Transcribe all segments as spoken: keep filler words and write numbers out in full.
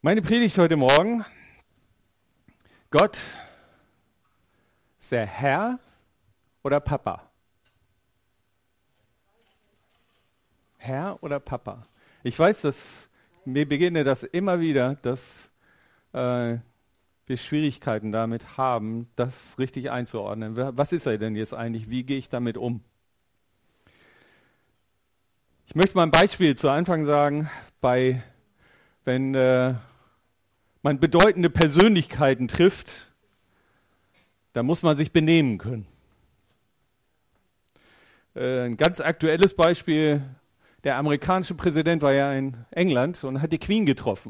Meine Predigt heute Morgen: Gott ist der Herr oder Papa? Herr oder Papa? Ich weiß, dass mir beginne das immer wieder, dass äh, wir Schwierigkeiten damit haben, das richtig einzuordnen. Was ist er denn jetzt eigentlich? Wie gehe ich damit um? Ich möchte mal ein Beispiel zu Anfang sagen, bei, wenn äh, man bedeutende Persönlichkeiten trifft, dann muss man sich benehmen können. Äh, ein ganz aktuelles Beispiel: Der amerikanische Präsident war ja in England und hat die Queen getroffen.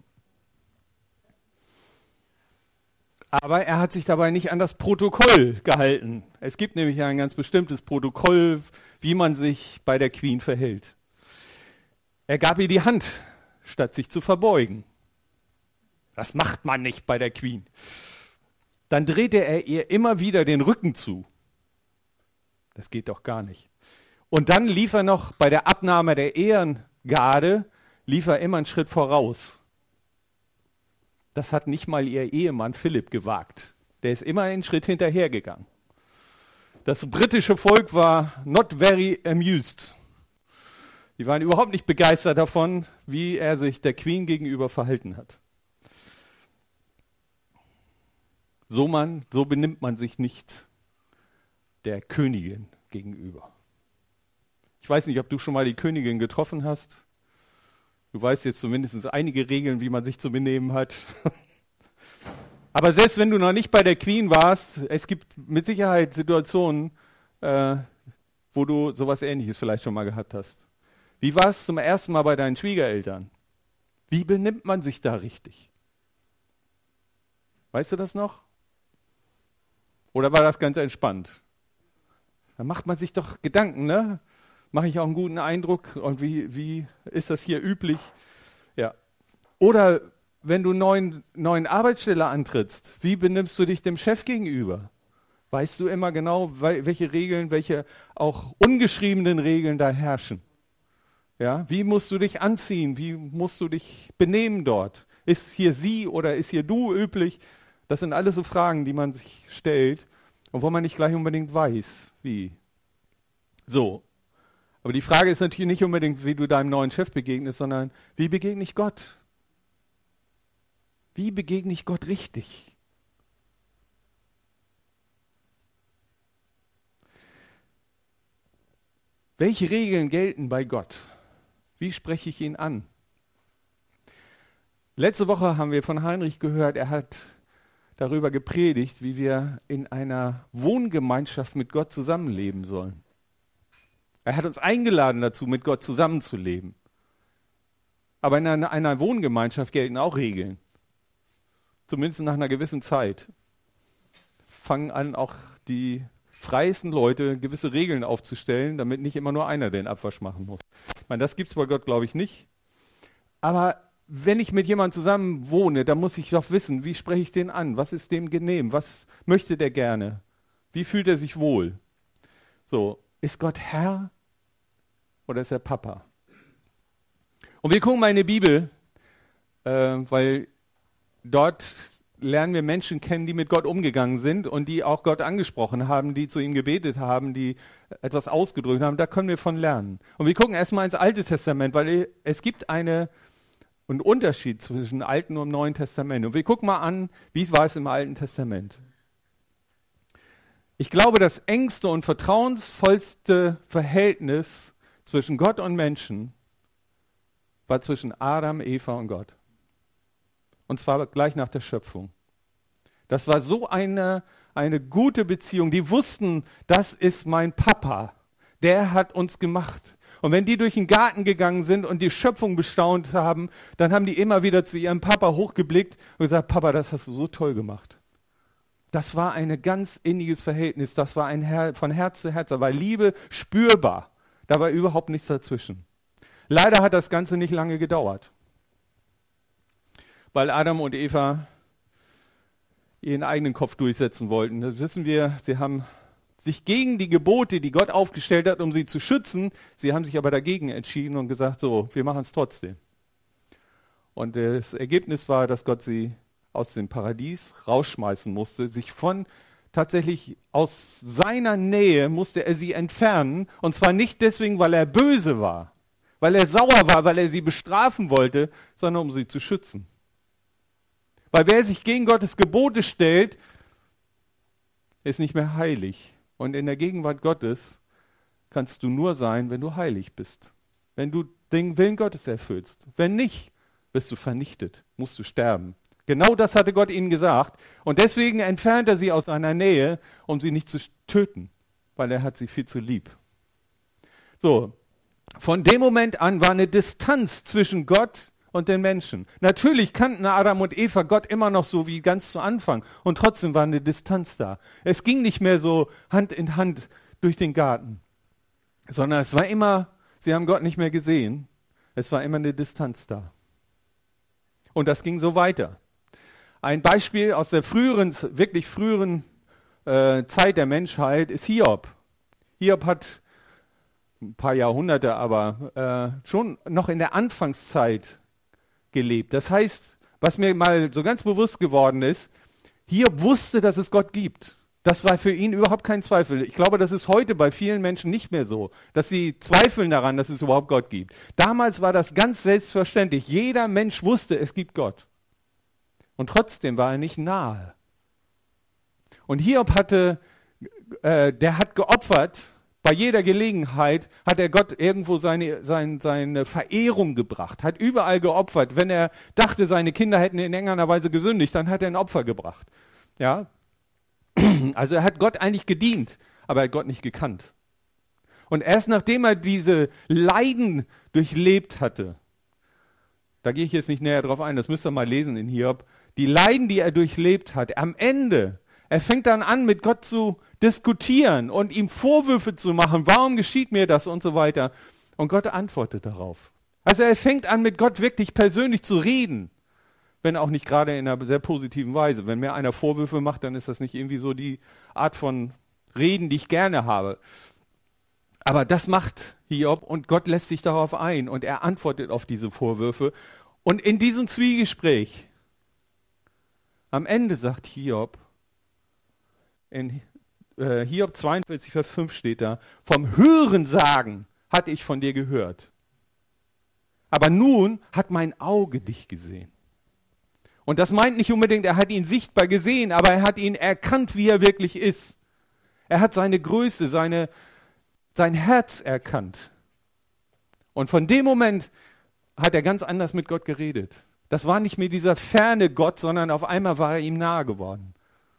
Aber er hat sich dabei nicht an das Protokoll gehalten. Es gibt nämlich ein ganz bestimmtes Protokoll, wie man sich bei der Queen verhält. Er gab ihr die Hand, statt sich zu verbeugen. Das macht man nicht bei der Queen. Dann drehte er ihr immer wieder den Rücken zu. Das geht doch gar nicht. Und dann lief er noch bei der Abnahme der Ehrengarde, lief er immer einen Schritt voraus. Das hat nicht mal ihr Ehemann Philipp gewagt. Der ist immer einen Schritt hinterhergegangen. Das britische Volk war not very amused. Die waren überhaupt nicht begeistert davon, wie er sich der Queen gegenüber verhalten hat. So, man, so benimmt man sich nicht der Königin gegenüber. Ich weiß nicht, ob du schon mal die Königin getroffen hast. Du weißt jetzt zumindest einige Regeln, wie man sich zu benehmen hat. Aber selbst wenn du noch nicht bei der Queen warst, es gibt mit Sicherheit Situationen, äh, wo du sowas Ähnliches vielleicht schon mal gehabt hast. Wie war es zum ersten Mal bei deinen Schwiegereltern? Wie benimmt man sich da richtig? Weißt du das noch? Oder war das ganz entspannt? Da macht man sich doch Gedanken, ne? Mache ich auch einen guten Eindruck? Und wie, wie ist das hier üblich? Ja. Oder wenn du einen neuen, neuen Arbeitsstelle antrittst, wie benimmst du dich dem Chef gegenüber? Weißt du immer genau, welche Regeln, welche auch ungeschriebenen Regeln da herrschen? Ja, wie musst du dich anziehen? Wie musst du dich benehmen dort? Ist hier sie oder ist hier du üblich? Das sind alles so Fragen, die man sich stellt und wo man nicht gleich unbedingt weiß, wie. So. Aber die Frage ist natürlich nicht unbedingt, wie du deinem neuen Chef begegnest, sondern wie begegne ich Gott? Wie begegne ich Gott richtig? Welche Regeln gelten bei Gott? Wie spreche ich ihn an? Letzte Woche haben wir von Heinrich gehört, er hat darüber gepredigt, wie wir in einer Wohngemeinschaft mit Gott zusammenleben sollen. Er hat uns eingeladen dazu, mit Gott zusammenzuleben. Aber in einer, einer Wohngemeinschaft gelten auch Regeln. Zumindest nach einer gewissen Zeit. Fangen an, auch die freiesten Leute gewisse Regeln aufzustellen, damit nicht immer nur einer den Abwasch machen muss. Ich meine, das gibt es bei Gott, glaube ich, nicht. Aber wenn ich mit jemandem zusammen wohne, dann muss ich doch wissen, wie spreche ich den an? Was ist dem genehm? Was möchte der gerne? Wie fühlt er sich wohl? So, ist Gott Herr oder ist er Papa? Und wir gucken mal in die Bibel, äh, weil dort lernen wir Menschen kennen, die mit Gott umgegangen sind und die auch Gott angesprochen haben, die zu ihm gebetet haben, die etwas ausgedrückt haben. Da können wir von lernen. Und wir gucken erstmal ins Alte Testament, weil es gibt eine einen Unterschied zwischen Alten und Neuen Testament. Und wir gucken mal an, wie war es im Alten Testament. Ich glaube, das engste und vertrauensvollste Verhältnis zwischen Gott und Menschen war zwischen Adam, Eva und Gott. Und zwar gleich nach der Schöpfung. Das war so eine, eine gute Beziehung. Die wussten, das ist mein Papa. Der hat uns gemacht. Und wenn die durch den Garten gegangen sind und die Schöpfung bestaunt haben, dann haben die immer wieder zu ihrem Papa hochgeblickt und gesagt, Papa, das hast du so toll gemacht. Das war ein ganz inniges Verhältnis, das war ein Her- von Herz zu Herz, da war Liebe spürbar, da war überhaupt nichts dazwischen. Leider hat das Ganze nicht lange gedauert, weil Adam und Eva ihren eigenen Kopf durchsetzen wollten. Das wissen wir, sie haben sich gegen die Gebote, die Gott aufgestellt hat, um sie zu schützen, sie haben sich aber dagegen entschieden und gesagt, so, wir machen es trotzdem. Und das Ergebnis war, dass Gott sie aus dem Paradies rausschmeißen musste, sich von tatsächlich aus seiner Nähe musste er sie entfernen. Und zwar nicht deswegen, weil er böse war, weil er sauer war, weil er sie bestrafen wollte, sondern um sie zu schützen. Weil wer sich gegen Gottes Gebote stellt, ist nicht mehr heilig. Und in der Gegenwart Gottes kannst du nur sein, wenn du heilig bist. Wenn du den Willen Gottes erfüllst. Wenn nicht, wirst du vernichtet, musst du sterben. Genau das hatte Gott ihnen gesagt. Und deswegen entfernt er sie aus seiner Nähe, um sie nicht zu töten. Weil er hat sie viel zu lieb. So, von dem Moment an war eine Distanz zwischen Gott und den Menschen. Natürlich kannten Adam und Eva Gott immer noch so wie ganz zu Anfang. Und trotzdem war eine Distanz da. Es ging nicht mehr so Hand in Hand durch den Garten. Sondern es war immer, sie haben Gott nicht mehr gesehen. Es war immer eine Distanz da. Und das ging so weiter. Ein Beispiel aus der früheren, wirklich früheren äh, Zeit der Menschheit ist Hiob. Hiob hat ein paar Jahrhunderte, aber äh, schon noch in der Anfangszeit gelebt. Das heißt, was mir mal so ganz bewusst geworden ist, Hiob wusste, dass es Gott gibt. Das war für ihn überhaupt kein Zweifel. Ich glaube, das ist heute bei vielen Menschen nicht mehr so, dass sie zweifeln daran, dass es überhaupt Gott gibt. Damals war das ganz selbstverständlich. Jeder Mensch wusste, es gibt Gott. Und trotzdem war er nicht nahe. Und Hiob hatte, äh, der hat geopfert, bei jeder Gelegenheit hat er Gott irgendwo seine, seine, seine Verehrung gebracht, hat überall geopfert. Wenn er dachte, seine Kinder hätten in irgendeiner Weise gesündigt, dann hat er ein Opfer gebracht. Ja? Also er hat Gott eigentlich gedient, aber er hat Gott nicht gekannt. Und erst nachdem er diese Leiden durchlebt hatte, da gehe ich jetzt nicht näher drauf ein, das müsst ihr mal lesen in Hiob, die Leiden, die er durchlebt hat, am Ende, er fängt dann an, mit Gott zu diskutieren und ihm Vorwürfe zu machen, warum geschieht mir das und so weiter. Und Gott antwortet darauf. Also er fängt an, mit Gott wirklich persönlich zu reden, wenn auch nicht gerade in einer sehr positiven Weise. Wenn mir einer Vorwürfe macht, dann ist das nicht irgendwie so die Art von Reden, die ich gerne habe. Aber das macht Hiob und Gott lässt sich darauf ein und er antwortet auf diese Vorwürfe. Und in diesem Zwiegespräch, am Ende sagt Hiob, in äh, Hiob zweiundvierzig, Vers fünf steht da, vom Hörensagen hatte ich von dir gehört. Aber nun hat mein Auge dich gesehen. Und das meint nicht unbedingt, er hat ihn sichtbar gesehen, aber er hat ihn erkannt, wie er wirklich ist. Er hat seine Größe, seine, sein Herz erkannt. Und von dem Moment hat er ganz anders mit Gott geredet. Das war nicht mehr dieser ferne Gott, sondern auf einmal war er ihm nahe geworden.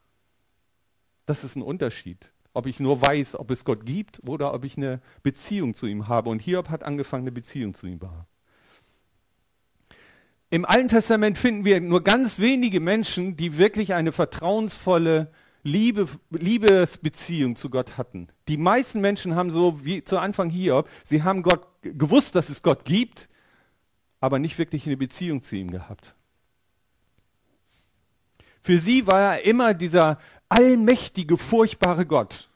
Das ist ein Unterschied. Ob ich nur weiß, ob es Gott gibt oder ob ich eine Beziehung zu ihm habe. Und Hiob hat angefangen, eine Beziehung zu ihm zu haben. Im Alten Testament finden wir nur ganz wenige Menschen, die wirklich eine vertrauensvolle Liebe, Liebesbeziehung zu Gott hatten. Die meisten Menschen haben so wie zu Anfang Hiob, sie haben Gott gewusst, dass es Gott gibt, aber nicht wirklich eine Beziehung zu ihm gehabt. Für sie war er immer dieser allmächtige, furchtbare Gott,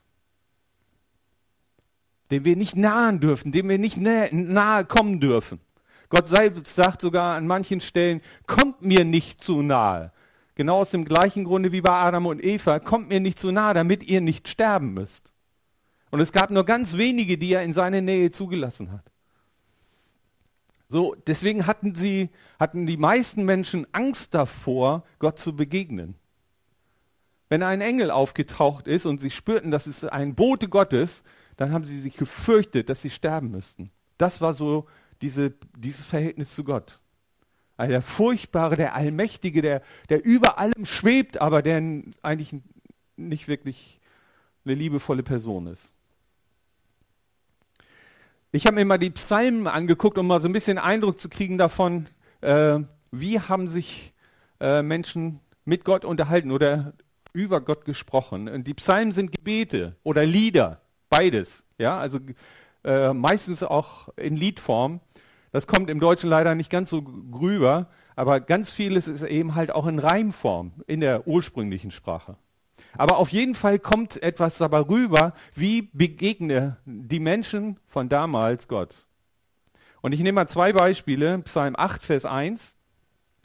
dem wir nicht nahen dürfen, dem wir nicht nahe, nahe kommen dürfen. Gott selbst sagt sogar an manchen Stellen, kommt mir nicht zu nahe. Genau aus dem gleichen Grunde wie bei Adam und Eva, kommt mir nicht zu nahe, damit ihr nicht sterben müsst. Und es gab nur ganz wenige, die er in seine Nähe zugelassen hat. So, deswegen hatten sie, hatten die meisten Menschen Angst davor, Gott zu begegnen. Wenn ein Engel aufgetaucht ist und sie spürten, dass es ein Bote Gottes, dann haben sie sich gefürchtet, dass sie sterben müssten. Das war so diese, dieses Verhältnis zu Gott. Also der Furchtbare, der Allmächtige, der, der über allem schwebt, aber der eigentlich nicht wirklich eine liebevolle Person ist. Ich habe mir mal die Psalmen angeguckt, um mal so ein bisschen Eindruck zu kriegen davon, äh, wie haben sich äh, Menschen mit Gott unterhalten oder über Gott gesprochen. Und die Psalmen sind Gebete oder Lieder, beides. Ja, also äh, meistens auch in Liedform. Das kommt im Deutschen leider nicht ganz so rüber, aber ganz vieles ist eben halt auch in Reimform, in der ursprünglichen Sprache. Aber auf jeden Fall kommt etwas dabei rüber, wie begegnen die Menschen von damals Gott. Und ich nehme mal zwei Beispiele, Psalm acht, Vers eins.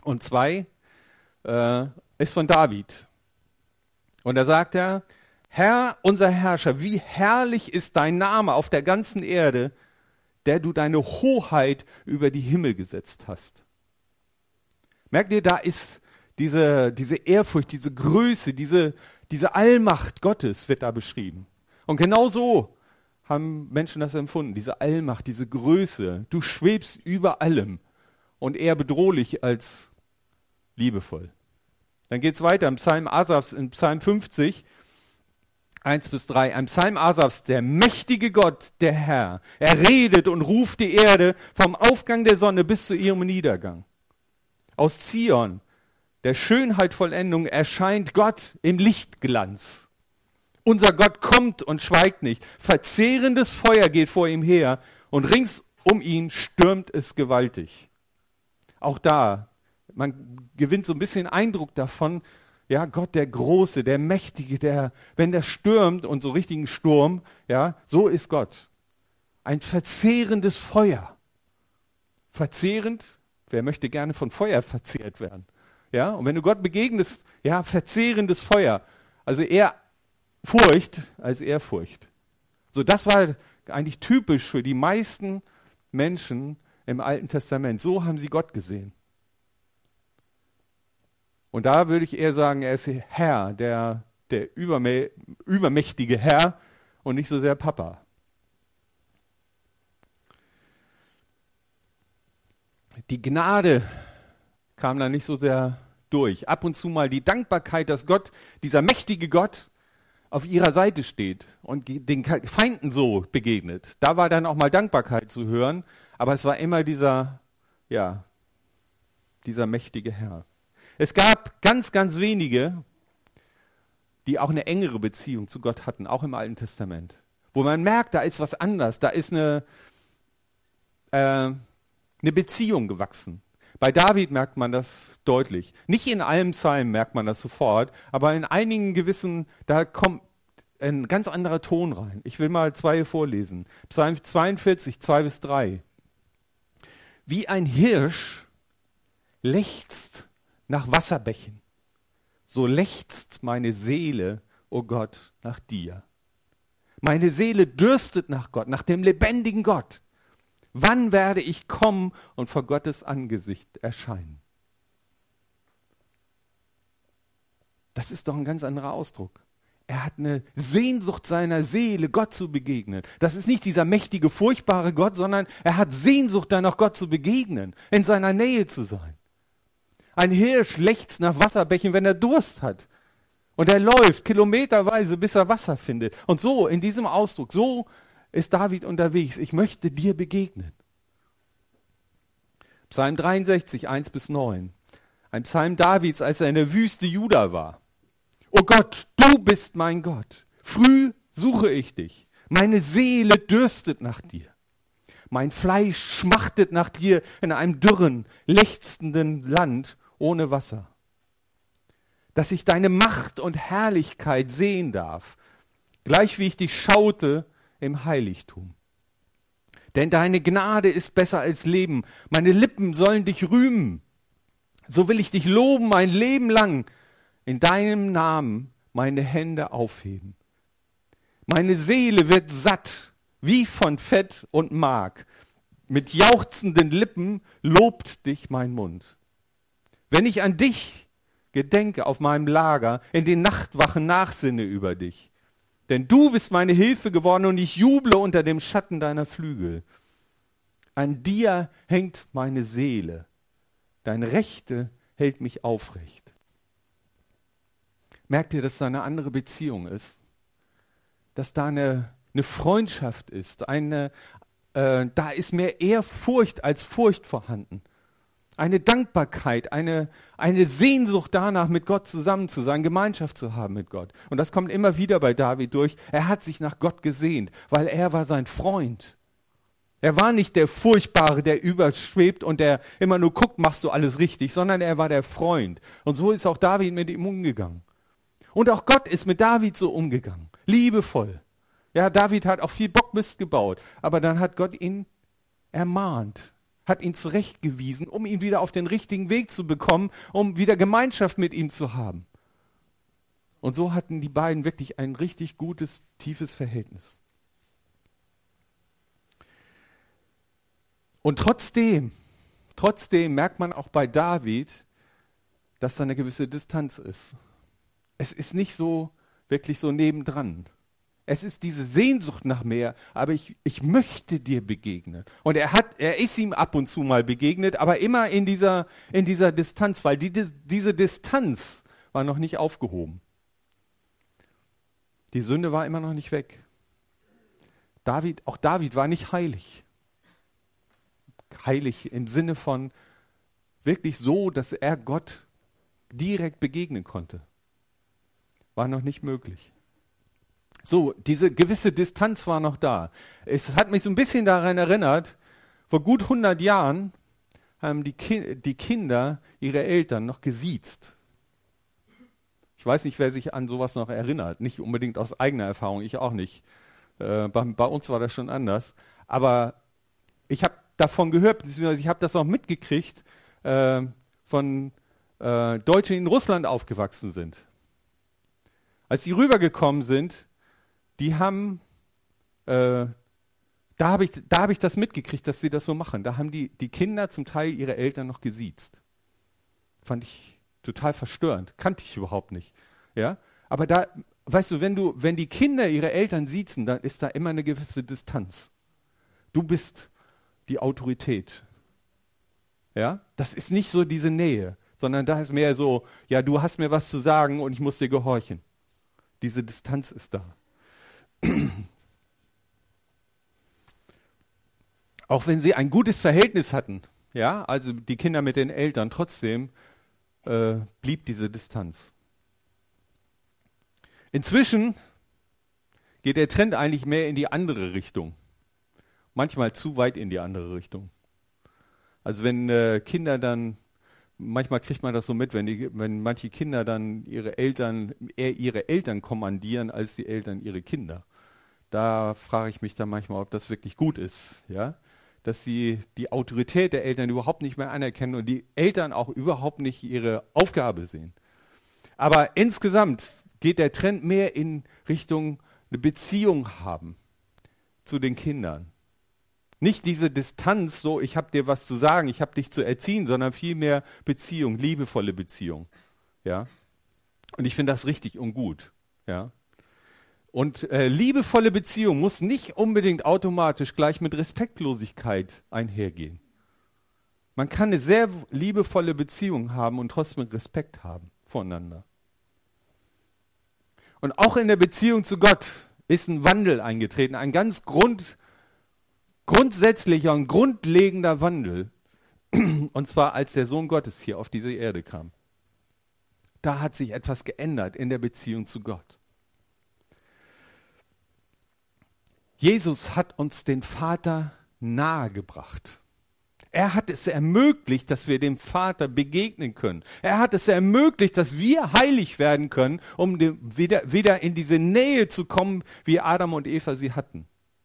Und zwei äh, ist von David. Und da sagt er, Herr, unser Herrscher, wie herrlich ist dein Name auf der ganzen Erde, der du deine Hoheit über die Himmel gesetzt hast. Merkt ihr, da ist diese, diese Ehrfurcht, diese Größe, diese, diese Allmacht Gottes wird da beschrieben. Und genau so haben Menschen das empfunden, diese Allmacht, diese Größe. Du schwebst über allem und eher bedrohlich als liebevoll. Dann geht es weiter im Psalm Asafs, in Psalm fünfzig, eins bis drei. Ein Psalm Asafs, der mächtige Gott, der Herr. Er redet und ruft die Erde vom Aufgang der Sonne bis zu ihrem Niedergang. Aus Zion, der Schönheit Vollendung, erscheint Gott im Lichtglanz. Unser Gott kommt und schweigt nicht. Verzehrendes Feuer geht vor ihm her und rings um ihn stürmt es gewaltig. Auch da, man gewinnt so ein bisschen Eindruck davon, ja, Gott der Große, der Mächtige, der, wenn der stürmt und so richtigen Sturm, ja, so ist Gott. Ein verzehrendes Feuer. Verzehrend, wer möchte gerne von Feuer verzehrt werden? Ja, und wenn du Gott begegnest, ja, verzehrendes Feuer. Also eher Furcht als Ehrfurcht. So, das war eigentlich typisch für die meisten Menschen im Alten Testament. So haben sie Gott gesehen. Und da würde ich eher sagen, er ist Herr, der, der übermä- übermächtige Herr und nicht so sehr Papa. Die Gnade kam da nicht so sehr durch. Ab und zu mal die Dankbarkeit, dass Gott, dieser mächtige Gott, auf ihrer Seite steht und den Feinden so begegnet. Da war dann auch mal Dankbarkeit zu hören, aber es war immer dieser, ja, dieser mächtige Herr. Es gab ganz, ganz wenige, die auch eine engere Beziehung zu Gott hatten, auch im Alten Testament. Wo man merkt, da ist was anders, da ist eine, äh, eine Beziehung gewachsen. Bei David merkt man das deutlich. Nicht in allen Psalmen merkt man das sofort, aber in einigen gewissen, da kommt ein ganz anderer Ton rein. Ich will mal zwei vorlesen. Psalm zweiundvierzig, zwei bis drei. Wie ein Hirsch lechzt nach Wasserbächen, so lechzt meine Seele, o Gott, nach dir. Meine Seele dürstet nach Gott, nach dem lebendigen Gott. Wann werde ich kommen und vor Gottes Angesicht erscheinen? Das ist doch ein ganz anderer Ausdruck. Er hat eine Sehnsucht seiner Seele, Gott zu begegnen. Das ist nicht dieser mächtige, furchtbare Gott, sondern er hat Sehnsucht danach, Gott zu begegnen, in seiner Nähe zu sein. Ein Hirsch lechzt nach Wasserbächen, wenn er Durst hat. Und er läuft kilometerweise, bis er Wasser findet. Und so, in diesem Ausdruck, so ist David unterwegs. Ich möchte dir begegnen. Psalm dreiundsechzig, eins bis neun. Ein Psalm Davids, als er in der Wüste Juda war. O Gott, du bist mein Gott. Früh suche ich dich. Meine Seele dürstet nach dir. Mein Fleisch schmachtet nach dir in einem dürren, lechzenden Land ohne Wasser. Dass ich deine Macht und Herrlichkeit sehen darf, gleich wie ich dich schaute im Heiligtum. Denn deine Gnade ist besser als Leben. Meine Lippen sollen dich rühmen. So will ich dich loben mein Leben lang. In deinem Namen meine Hände aufheben. Meine Seele wird satt, wie von Fett und Mark. Mit jauchzenden Lippen lobt dich mein Mund. Wenn ich an dich gedenke auf meinem Lager, in den Nachtwachen nachsinne über dich. Denn du bist meine Hilfe geworden und ich juble unter dem Schatten deiner Flügel. An dir hängt meine Seele. Dein Rechte hält mich aufrecht. Merkt ihr, dass da eine andere Beziehung ist? Dass da eine, eine Freundschaft ist. Eine, äh, da ist mehr Ehrfurcht als Furcht vorhanden. Eine Dankbarkeit, eine, eine Sehnsucht danach, mit Gott zusammen zu sein, Gemeinschaft zu haben mit Gott. Und das kommt immer wieder bei David durch. Er hat sich nach Gott gesehnt, weil er war sein Freund. Er war nicht der Furchtbare, der überschwebt und der immer nur guckt, machst du alles richtig, sondern er war der Freund. Und so ist auch David mit ihm umgegangen. Und auch Gott ist mit David so umgegangen, liebevoll. Ja, David hat auch viel Bockmist gebaut, aber dann hat Gott ihn ermahnt, hat ihn zurechtgewiesen, um ihn wieder auf den richtigen Weg zu bekommen, um wieder Gemeinschaft mit ihm zu haben. Und so hatten die beiden wirklich ein richtig gutes, tiefes Verhältnis. Und trotzdem, trotzdem merkt man auch bei David, dass da eine gewisse Distanz ist. Es ist nicht so wirklich so nebendran. Es ist diese Sehnsucht nach mehr, aber ich, ich möchte dir begegnen. Und er hat, er ist ihm ab und zu mal begegnet, aber immer in dieser, in dieser Distanz, weil die, diese Distanz war noch nicht aufgehoben. Die Sünde war immer noch nicht weg. David, auch David war nicht heilig. Heilig im Sinne von wirklich so, dass er Gott direkt begegnen konnte. War noch nicht möglich. So, diese gewisse Distanz war noch da. Es hat mich so ein bisschen daran erinnert, vor gut hundert Jahren haben die, Ki- die Kinder ihre Eltern noch gesiezt. Ich weiß nicht, wer sich an sowas noch erinnert. Nicht unbedingt aus eigener Erfahrung, ich auch nicht. Äh, bei, bei uns war das schon anders. Aber ich habe davon gehört, beziehungsweise ich habe das auch mitgekriegt, äh, von äh, Deutschen, die in Russland aufgewachsen sind. Als die rübergekommen sind, die haben, äh, da habe ich, da hab ich das mitgekriegt, dass sie das so machen. Da haben die, die Kinder zum Teil ihre Eltern noch gesiezt. Fand ich total verstörend. Kannte ich überhaupt nicht. Ja? Aber da, weißt du, wenn du, wenn die Kinder ihre Eltern siezen, dann ist da immer eine gewisse Distanz. Du bist die Autorität. Ja? Das ist nicht so diese Nähe, sondern da ist mehr so, ja, du hast mir was zu sagen und ich muss dir gehorchen. Diese Distanz ist da. Auch wenn sie ein gutes Verhältnis hatten, ja, also die Kinder mit den Eltern, trotzdem äh, blieb diese Distanz. Inzwischen geht der Trend eigentlich mehr in die andere Richtung. Manchmal zu weit in die andere Richtung. Also wenn äh, Kinder dann, manchmal kriegt man das so mit, wenn, die, wenn manche Kinder dann ihre Eltern, eher ihre Eltern kommandieren als die Eltern ihre Kinder. Da frage ich mich dann manchmal, ob das wirklich gut ist, ja, dass sie die Autorität der Eltern überhaupt nicht mehr anerkennen und die Eltern auch überhaupt nicht ihre Aufgabe sehen. Aber insgesamt geht der Trend mehr in Richtung eine Beziehung haben zu den Kindern. Nicht diese Distanz, so ich habe dir was zu sagen, ich habe dich zu erziehen, sondern vielmehr Beziehung, liebevolle Beziehung. Ja? Und ich finde das richtig und gut. Ja? Und äh, liebevolle Beziehung muss nicht unbedingt automatisch gleich mit Respektlosigkeit einhergehen. Man kann eine sehr liebevolle Beziehung haben und trotzdem Respekt haben voneinander. Und auch in der Beziehung zu Gott ist ein Wandel eingetreten, ein ganz grund, grundsätzlicher und grundlegender Wandel. Und zwar als der Sohn Gottes hier auf diese Erde kam. Da hat sich etwas geändert in der Beziehung zu Gott. Jesus hat uns den Vater nahegebracht. Er hat es ermöglicht, dass wir dem Vater begegnen können. Er hat es ermöglicht, dass wir heilig werden können, um wieder, wieder in diese Nähe zu kommen, wie Adam und Eva sie hatten.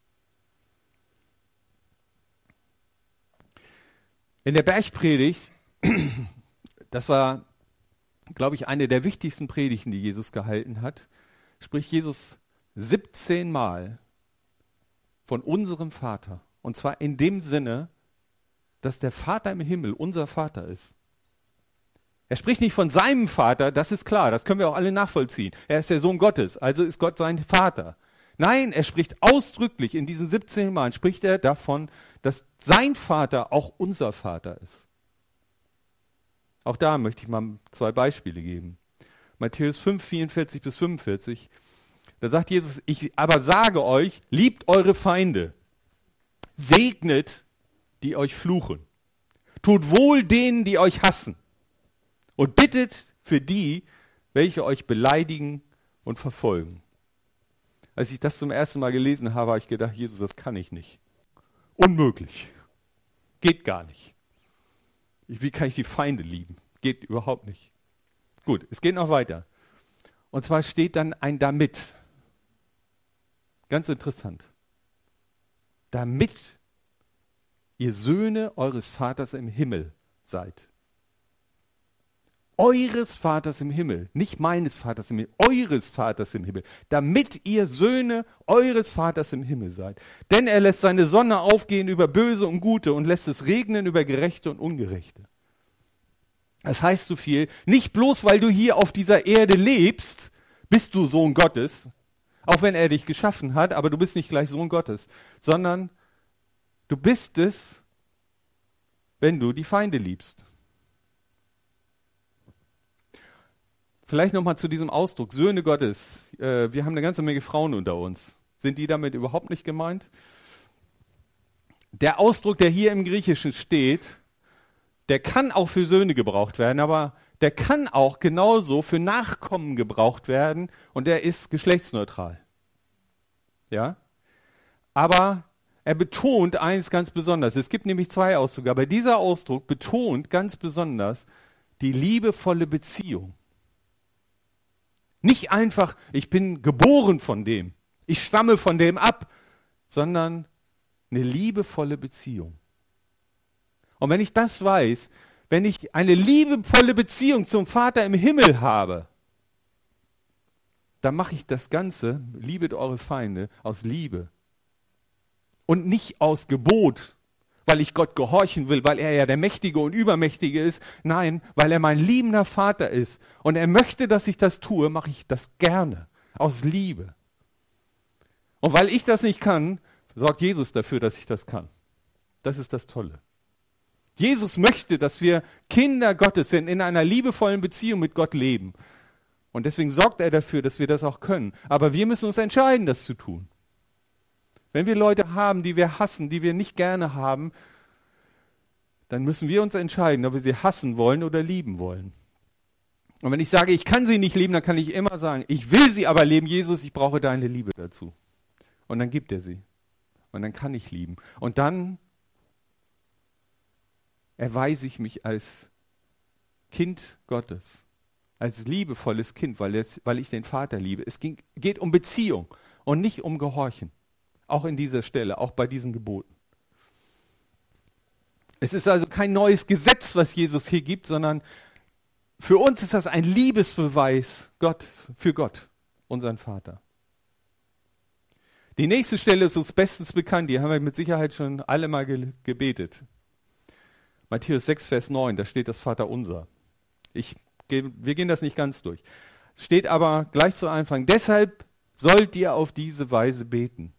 In der Bergpredigt, das war, glaube ich, eine der wichtigsten Predigten, die Jesus gehalten hat, spricht Jesus siebzehn Mal von unserem Vater. Und zwar in dem Sinne, dass der Vater im Himmel unser Vater ist. Er spricht nicht von seinem Vater, das ist klar, das können wir auch alle nachvollziehen. Er ist der Sohn Gottes, also ist Gott sein Vater. Nein, er spricht ausdrücklich, in diesen siebzehn Malen spricht er davon, dass sein Vater auch unser Vater ist. Auch da möchte ich mal zwei Beispiele geben. Matthäus fünf, vierundvierzig bis fünfundvierzig, da sagt Jesus, ich aber sage euch, liebt eure Feinde, segnet, die euch fluchen, tut wohl denen, die euch hassen und bittet für die, welche euch beleidigen und verfolgen. Als ich das zum ersten Mal gelesen habe, habe ich gedacht, Jesus, das kann ich nicht. Unmöglich. Geht gar nicht. Wie kann ich die Feinde lieben? Geht überhaupt nicht. Gut, es geht noch weiter. Und zwar steht dann ein damit. Ganz interessant. Damit ihr Söhne eures Vaters im Himmel seid. Eures Vaters im Himmel, nicht meines Vaters im Himmel, eures Vaters im Himmel, damit ihr Söhne eures Vaters im Himmel seid. Denn er lässt seine Sonne aufgehen über Böse und Gute und lässt es regnen über Gerechte und Ungerechte. Das heißt so viel, nicht bloß weil du hier auf dieser Erde lebst, bist du Sohn Gottes, auch wenn er dich geschaffen hat, aber du bist nicht gleich Sohn Gottes, sondern du bist es, wenn du die Feinde liebst. Vielleicht nochmal zu diesem Ausdruck, Söhne Gottes. Äh, wir haben eine ganze Menge Frauen unter uns. Sind die damit überhaupt nicht gemeint? Der Ausdruck, der hier im Griechischen steht, der kann auch für Söhne gebraucht werden, aber der kann auch genauso für Nachkommen gebraucht werden und der ist geschlechtsneutral. Ja? Aber er betont eins ganz besonders. Es gibt nämlich zwei Ausdrücke, aber dieser Ausdruck betont ganz besonders die liebevolle Beziehung. Nicht einfach, ich bin geboren von dem, ich stamme von dem ab, sondern eine liebevolle Beziehung. Und wenn ich das weiß, wenn ich eine liebevolle Beziehung zum Vater im Himmel habe, dann mache ich das Ganze, liebet eure Feinde, aus Liebe. Und nicht aus Gebot, weil ich Gott gehorchen will, weil er ja der Mächtige und Übermächtige ist. Nein, weil er mein liebender Vater ist. Und er möchte, dass ich das tue, mache ich das gerne, aus Liebe. Und weil ich das nicht kann, sorgt Jesus dafür, dass ich das kann. Das ist das Tolle. Jesus möchte, dass wir Kinder Gottes sind, in einer liebevollen Beziehung mit Gott leben. Und deswegen sorgt er dafür, dass wir das auch können. Aber wir müssen uns entscheiden, das zu tun. Wenn wir Leute haben, die wir hassen, die wir nicht gerne haben, dann müssen wir uns entscheiden, ob wir sie hassen wollen oder lieben wollen. Und wenn ich sage, ich kann sie nicht lieben, dann kann ich immer sagen, ich will sie aber lieben, Jesus, ich brauche deine Liebe dazu. Und dann gibt er sie. Und dann kann ich lieben. Und dann erweise ich mich als Kind Gottes, als liebevolles Kind, weil, es, weil ich den Vater liebe. Es ging, geht um Beziehung und nicht um Gehorchen. Auch in dieser Stelle, auch bei diesen Geboten. Es ist also kein neues Gesetz, was Jesus hier gibt, sondern für uns ist das ein Liebesbeweis Gott, für Gott, unseren Vater. Die nächste Stelle ist uns bestens bekannt, die haben wir mit Sicherheit schon alle mal ge- gebetet. Matthäus sechs, Vers neun, da steht das Vaterunser. Ich, wir gehen das nicht ganz durch. Steht aber gleich zu Anfang, deshalb sollt ihr auf diese Weise beten.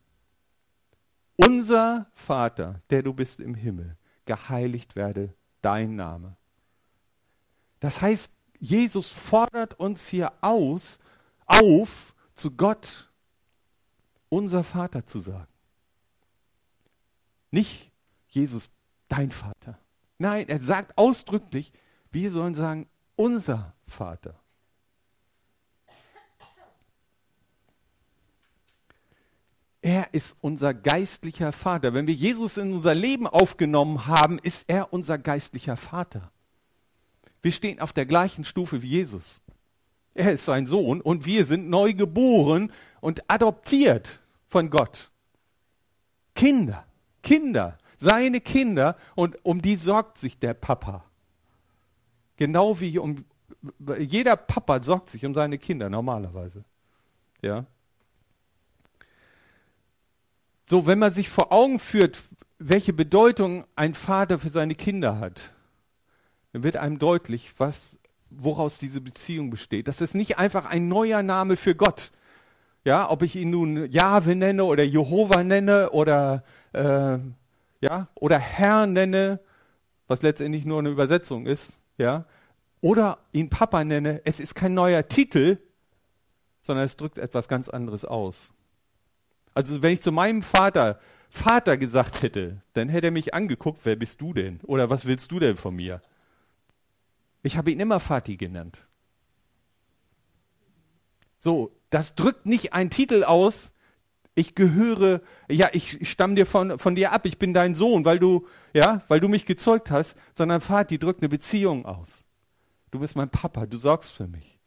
Unser Vater, der du bist im Himmel, geheiligt werde dein Name. Das heißt, Jesus fordert uns hier aus, auf, zu Gott unser Vater zu sagen. Nicht Jesus, dein Vater. Nein, er sagt ausdrücklich, wir sollen sagen, unser Vater. Er ist unser geistlicher Vater. Wenn wir Jesus in unser Leben aufgenommen haben, ist er unser geistlicher Vater. Wir stehen auf der gleichen Stufe wie Jesus. Er ist sein Sohn und wir sind neu geboren und adoptiert von Gott. Kinder, Kinder, seine Kinder, und um die sorgt sich der Papa. Genau wie um jeder Papa sorgt sich um seine Kinder normalerweise. Ja. So, wenn man sich vor Augen führt, welche Bedeutung ein Vater für seine Kinder hat, dann wird einem deutlich, was, woraus diese Beziehung besteht. Das ist nicht einfach ein neuer Name für Gott. Ja, ob ich ihn nun Jahwe nenne oder Jehova nenne oder, äh, ja, oder Herr nenne, was letztendlich nur eine Übersetzung ist, ja, oder ihn Papa nenne. Es ist kein neuer Titel, sondern es drückt etwas ganz anderes aus. Also wenn ich zu meinem Vater Vater gesagt hätte, dann hätte er mich angeguckt, wer bist du denn? Oder was willst du denn von mir? Ich habe ihn immer Vati genannt. So, das drückt nicht einen Titel aus, ich gehöre, ja, ich stamme dir von, von dir ab, ich bin dein Sohn, weil du, ja, weil du mich gezeugt hast, sondern Vati drückt eine Beziehung aus. Du bist mein Papa, du sorgst für mich.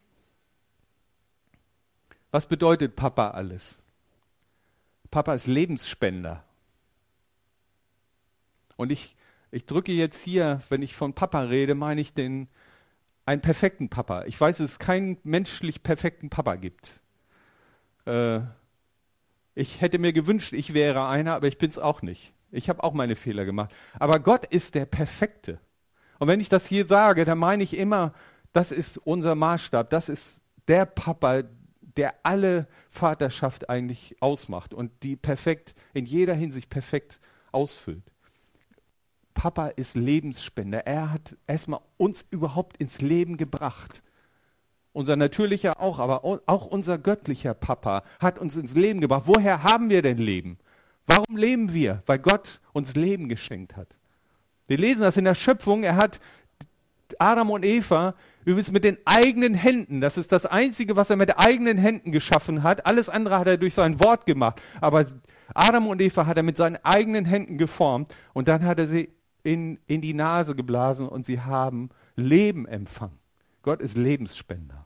Was bedeutet Papa alles? Papa ist Lebensspender. Und ich, ich drücke jetzt hier, wenn ich von Papa rede, meine ich den, einen perfekten Papa. Ich weiß, dass es keinen menschlich perfekten Papa gibt. Äh, ich hätte mir gewünscht, ich wäre einer, aber ich bin es auch nicht. Ich habe auch meine Fehler gemacht. Aber Gott ist der Perfekte. Und wenn ich das hier sage, dann meine ich immer, das ist unser Maßstab. Das ist der Papa, der alle Vaterschaft eigentlich ausmacht und die perfekt, in jeder Hinsicht perfekt ausfüllt. Papa ist Lebensspender. Er hat erstmal uns überhaupt ins Leben gebracht. Unser natürlicher auch, aber auch unser göttlicher Papa hat uns ins Leben gebracht. Woher haben wir denn Leben? Warum leben wir? Weil Gott uns Leben geschenkt hat. Wir lesen das in der Schöpfung. Er hat Adam und Eva übrigens mit den eigenen Händen, das ist das Einzige, was er mit eigenen Händen geschaffen hat. Alles andere hat er durch sein Wort gemacht. Aber Adam und Eva hat er mit seinen eigenen Händen geformt und dann hat er sie in, in die Nase geblasen und sie haben Leben empfangen. Gott ist Lebensspender.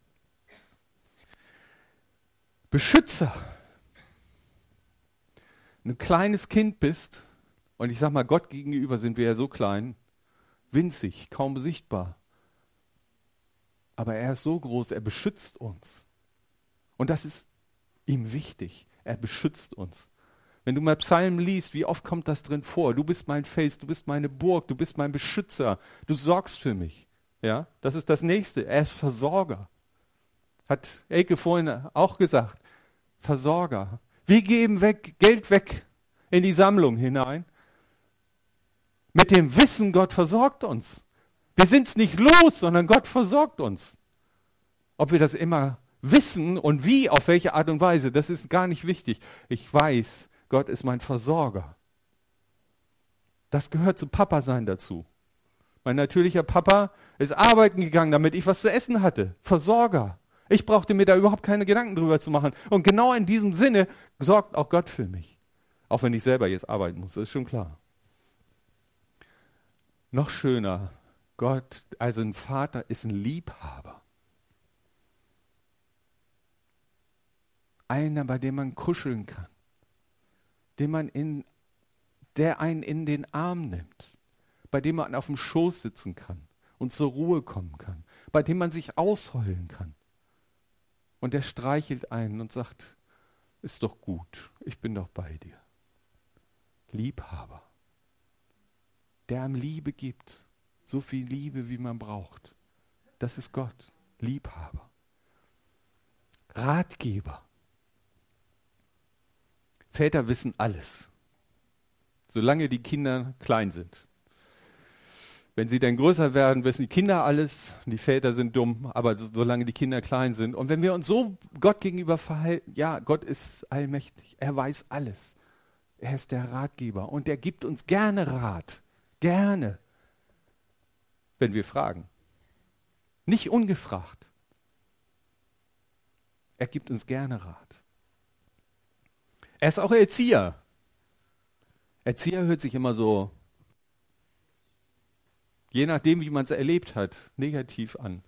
Beschützer. Wenn du ein kleines Kind bist, und ich sag mal, Gott gegenüber sind wir ja so klein, winzig, kaum sichtbar. Aber er ist so groß, er beschützt uns. Und das ist ihm wichtig. Er beschützt uns. Wenn du mal Psalmen liest, wie oft kommt das drin vor? Du bist mein Fels, du bist meine Burg, du bist mein Beschützer, du sorgst für mich. Ja, das ist das Nächste. Er ist Versorger. Hat Elke vorhin auch gesagt. Versorger. Wir geben weg, Geld weg in die Sammlung hinein. Mit dem Wissen, Gott versorgt uns. Wir sind es nicht los, sondern Gott versorgt uns. Ob wir das immer wissen und wie, auf welche Art und Weise, das ist gar nicht wichtig. Ich weiß, Gott ist mein Versorger. Das gehört zu Papa sein dazu. Mein natürlicher Papa ist arbeiten gegangen, damit ich was zu essen hatte. Versorger. Ich brauchte mir da überhaupt keine Gedanken drüber zu machen. Und genau in diesem Sinne sorgt auch Gott für mich. Auch wenn ich selber jetzt arbeiten muss, das ist schon klar. Noch schöner, Gott, also ein Vater ist ein Liebhaber. Einer, bei dem man kuscheln kann. Den man in, der einen in den Arm nimmt. Bei dem man auf dem Schoß sitzen kann und zur Ruhe kommen kann. Bei dem man sich ausheulen kann. Und der streichelt einen und sagt, ist doch gut, ich bin doch bei dir. Liebhaber. Der einem Liebe gibt. So viel Liebe, wie man braucht. Das ist Gott. Liebhaber. Ratgeber. Väter wissen alles. Solange die Kinder klein sind. Wenn sie dann größer werden, wissen die Kinder alles. Die Väter sind dumm, aber so, solange die Kinder klein sind. Und wenn wir uns so Gott gegenüber verhalten, ja, Gott ist allmächtig. Er weiß alles. Er ist der Ratgeber. Und er gibt uns gerne Rat. Gerne. Wenn wir fragen. Nicht ungefragt. Er gibt uns gerne Rat. Er ist auch Erzieher. Erzieher hört sich immer so, je nachdem, wie man es erlebt hat, negativ an.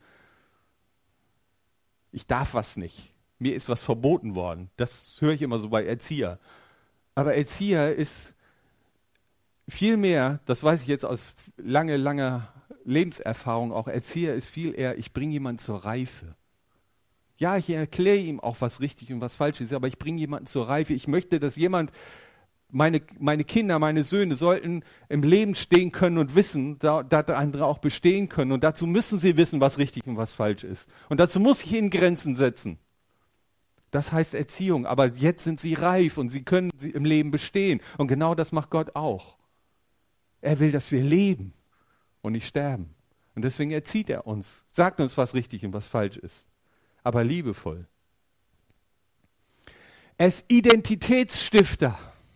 Ich darf was nicht. Mir ist was verboten worden. Das höre ich immer so bei Erzieher. Aber Erzieher ist viel mehr, das weiß ich jetzt aus lange, langer Lebenserfahrung auch, Erzieher ist viel eher, ich bringe jemanden zur Reife. Ja, ich erkläre ihm auch, was richtig und was falsch ist, aber ich bringe jemanden zur Reife. Ich möchte, dass jemand, meine, meine Kinder, meine Söhne sollten im Leben stehen können und wissen, da, dass andere auch bestehen können. Und dazu müssen sie wissen, was richtig und was falsch ist. Und dazu muss ich ihnen Grenzen setzen. Das heißt Erziehung. Aber jetzt sind sie reif und sie können im Leben bestehen. Und genau das macht Gott auch. Er will, dass wir leben und nicht sterben. Und deswegen erzieht er uns, sagt uns, was richtig und was falsch ist. Aber liebevoll. Er ist Identitätsstifter.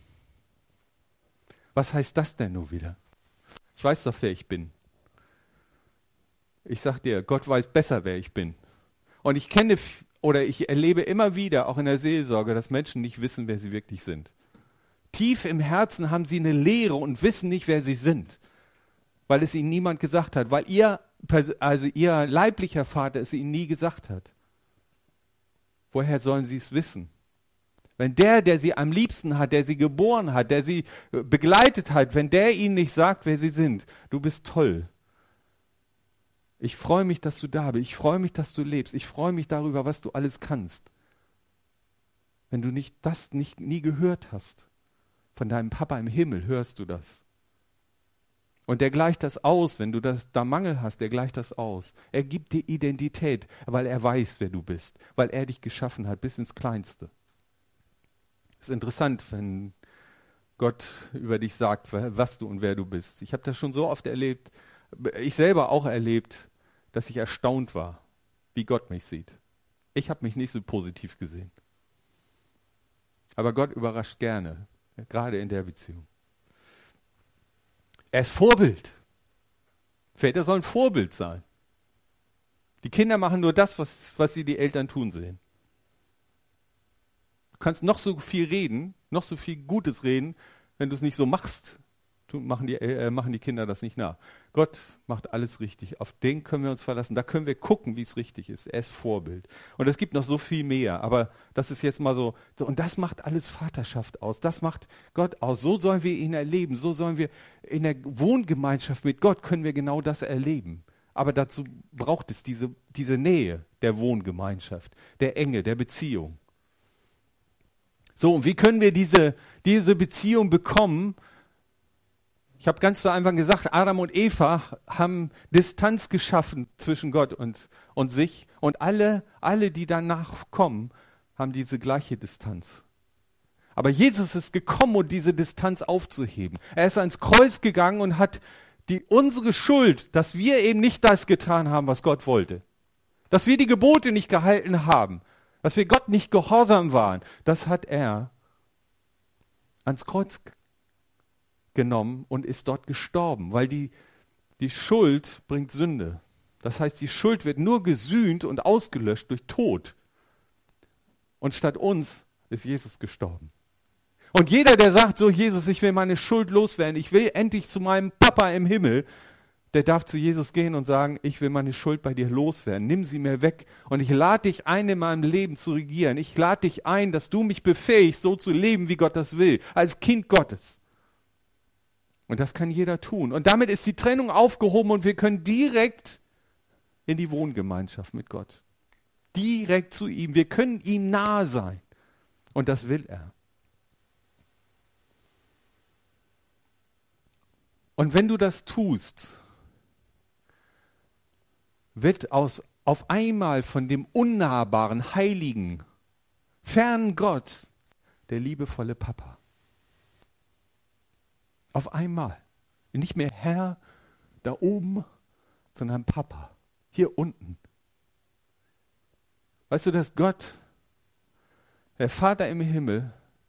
Was heißt das denn nun wieder? Ich weiß doch, wer ich bin. Ich sag dir, Gott weiß besser, wer ich bin. Und ich kenne oder ich erlebe immer wieder, auch in der Seelsorge, dass Menschen nicht wissen, wer sie wirklich sind. Tief im Herzen haben sie eine Leere und wissen nicht, wer sie sind. Weil es ihnen niemand gesagt hat. Weil ihr, also ihr leiblicher Vater es ihnen nie gesagt hat. Woher sollen sie es wissen? Wenn der, der sie am liebsten hat, der sie geboren hat, der sie begleitet hat, wenn der ihnen nicht sagt, wer sie sind, du bist toll. Ich freue mich, dass du da bist. Ich freue mich, dass du lebst. Ich freue mich darüber, was du alles kannst. Wenn du nicht das nicht, nie gehört hast, von deinem Papa im Himmel hörst du das. Und der gleicht das aus, wenn du das, da Mangel hast, der gleicht das aus. Er gibt dir Identität, weil er weiß, wer du bist, weil er dich geschaffen hat, bis ins Kleinste. Es ist interessant, wenn Gott über dich sagt, was du und wer du bist. Ich habe das schon so oft erlebt, ich selber auch erlebt, dass ich erstaunt war, wie Gott mich sieht. Ich habe mich nicht so positiv gesehen. Aber Gott überrascht gerne, gerade in der Beziehung. Er ist Vorbild. Väter sollen Vorbild sein. Die Kinder machen nur das, was, was sie die Eltern tun sehen. Du kannst noch so viel reden, noch so viel Gutes reden, wenn du es nicht so machst, tun, machen, die, äh, machen die Kinder das nicht nach. Gott macht alles richtig. Auf den können wir uns verlassen. Da können wir gucken, wie es richtig ist. Er ist Vorbild. Und es gibt noch so viel mehr, aber das ist jetzt mal so, so. Und das macht alles Vaterschaft aus. Das macht Gott aus. So sollen wir ihn erleben. So sollen wir in der Wohngemeinschaft mit Gott können wir genau das erleben. Aber dazu braucht es diese, diese Nähe der Wohngemeinschaft, der Enge, der Beziehung. So, und wie können wir diese, diese Beziehung bekommen? Ich habe ganz zu Anfang gesagt, Adam und Eva haben Distanz geschaffen zwischen Gott und, und sich. Und alle, alle, die danach kommen, haben diese gleiche Distanz. Aber Jesus ist gekommen, um diese Distanz aufzuheben. Er ist ans Kreuz gegangen und hat die, unsere Schuld, dass wir eben nicht das getan haben, was Gott wollte. Dass wir die Gebote nicht gehalten haben. Dass wir Gott nicht gehorsam waren. Das hat er ans Kreuz genommen und ist dort gestorben, weil die, die Schuld bringt Sünde. Das heißt, die Schuld wird nur gesühnt und ausgelöscht durch Tod. Und statt uns ist Jesus gestorben. Und jeder, der sagt, so Jesus, ich will meine Schuld loswerden, ich will endlich zu meinem Papa im Himmel, der darf zu Jesus gehen und sagen, ich will meine Schuld bei dir loswerden, nimm sie mir weg und ich lade dich ein, in meinem Leben zu regieren. Ich lade dich ein, dass du mich befähigst, so zu leben, wie Gott das will, als Kind Gottes. Und das kann jeder tun. Und damit ist die Trennung aufgehoben und wir können direkt in die Wohngemeinschaft mit Gott. Direkt zu ihm. Wir können ihm nahe sein. Und das will er. Und wenn du das tust, wird aus, auf einmal von dem unnahbaren, heiligen, fernen Gott der liebevolle Papa. Auf einmal. Nicht mehr Herr da oben, sondern Papa hier unten. Weißt du, dass Gott, der Vater im Himmel,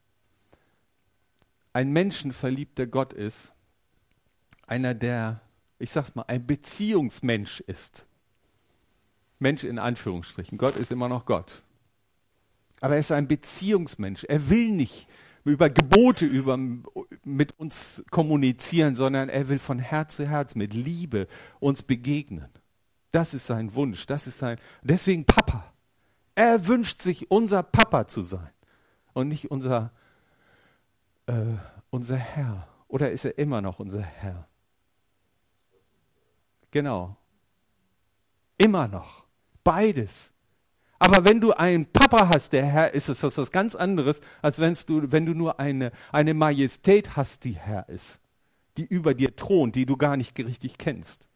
ein menschenverliebter Gott ist, einer, der, ich sag's mal, ein Beziehungsmensch ist. Mensch in Anführungsstrichen. Gott ist immer noch Gott. Aber er ist ein Beziehungsmensch. Er will nicht über Gebote über, mit uns kommunizieren, sondern er will von Herz zu Herz mit Liebe uns begegnen. Das ist sein Wunsch. Das ist sein. Deswegen Papa. Er wünscht sich, unser Papa zu sein und nicht unser, äh, unser Herr. Oder ist er immer noch unser Herr? Genau. Immer noch. Beides. Aber wenn du einen Papa hast, der Herr ist, ist das was ganz anderes, als wenn du, wenn du nur eine, eine Majestät hast, die Herr ist, die über dir thront, die du gar nicht richtig kennst.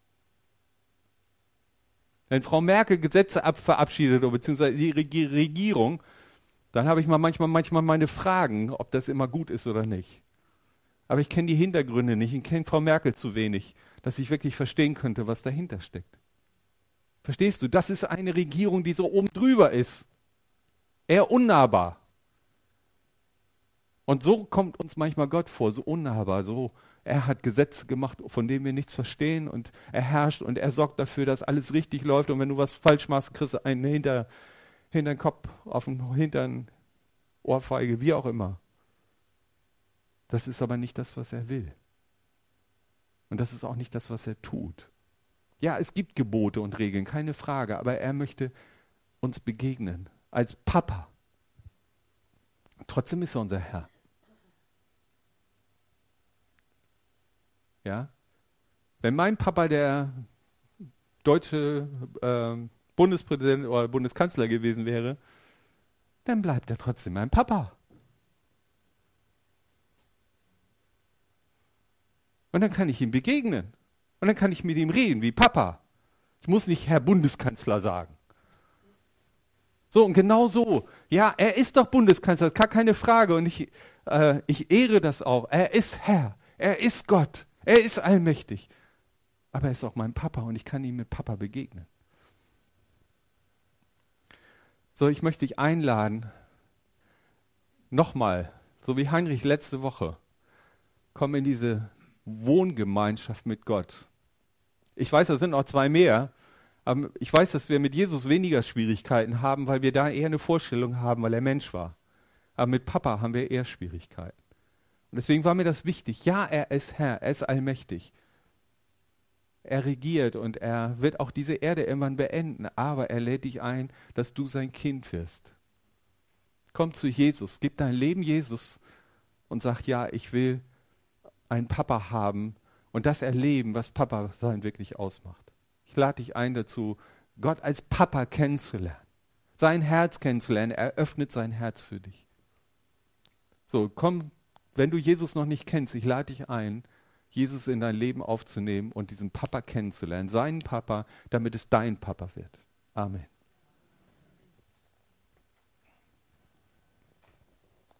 Wenn Frau Merkel Gesetze ab, verabschiedet, oder beziehungsweise die Regi- Regierung, dann habe ich mal manchmal, manchmal meine Fragen, ob das immer gut ist oder nicht. Aber ich kenne die Hintergründe nicht, ich kenne Frau Merkel zu wenig, dass ich wirklich verstehen könnte, was dahinter steckt. Verstehst du? Das ist eine Regierung, die so oben drüber ist. Eher unnahbar. Und so kommt uns manchmal Gott vor, so unnahbar, so, er hat Gesetze gemacht, von denen wir nichts verstehen und er herrscht und er sorgt dafür, dass alles richtig läuft und wenn du was falsch machst, kriegst du einen hinter, hinter den Kopf, auf den hinteren Ohrfeige, wie auch immer. Das ist aber nicht das, was er will. Und das ist auch nicht das, was er tut. Ja, es gibt Gebote und Regeln, keine Frage, aber er möchte uns begegnen als Papa. Trotzdem ist er unser Herr. Ja? Wenn mein Papa der deutsche äh, Bundespräsident oder Bundeskanzler gewesen wäre, dann bleibt er trotzdem mein Papa. Und dann kann ich ihm begegnen. Und dann kann ich mit ihm reden, wie Papa. Ich muss nicht Herr Bundeskanzler sagen. So, und genau so. Ja, er ist doch Bundeskanzler, gar keine Frage. Und ich, äh, ich ehre das auch. Er ist Herr. Er ist Gott. Er ist allmächtig. Aber er ist auch mein Papa und ich kann ihm mit Papa begegnen. So, ich möchte dich einladen, nochmal, so wie Heinrich letzte Woche, komm in diese Wohngemeinschaft mit Gott. Ich weiß, da sind noch zwei mehr, aber ich weiß, dass wir mit Jesus weniger Schwierigkeiten haben, weil wir da eher eine Vorstellung haben, weil er Mensch war. Aber mit Papa haben wir eher Schwierigkeiten. Und deswegen war mir das wichtig. Ja, er ist Herr, er ist allmächtig. Er regiert und er wird auch diese Erde irgendwann beenden, aber er lädt dich ein, dass du sein Kind wirst. Komm zu Jesus, gib dein Leben Jesus und sag, ja, ich will einen Papa haben und das erleben, was Papa sein wirklich ausmacht. Ich lade dich ein dazu, Gott als Papa kennenzulernen, sein Herz kennenzulernen. Er öffnet sein Herz für dich. So, komm, wenn du Jesus noch nicht kennst, ich lade dich ein, Jesus in dein Leben aufzunehmen und diesen Papa kennenzulernen, seinen Papa, damit es dein Papa wird. Amen.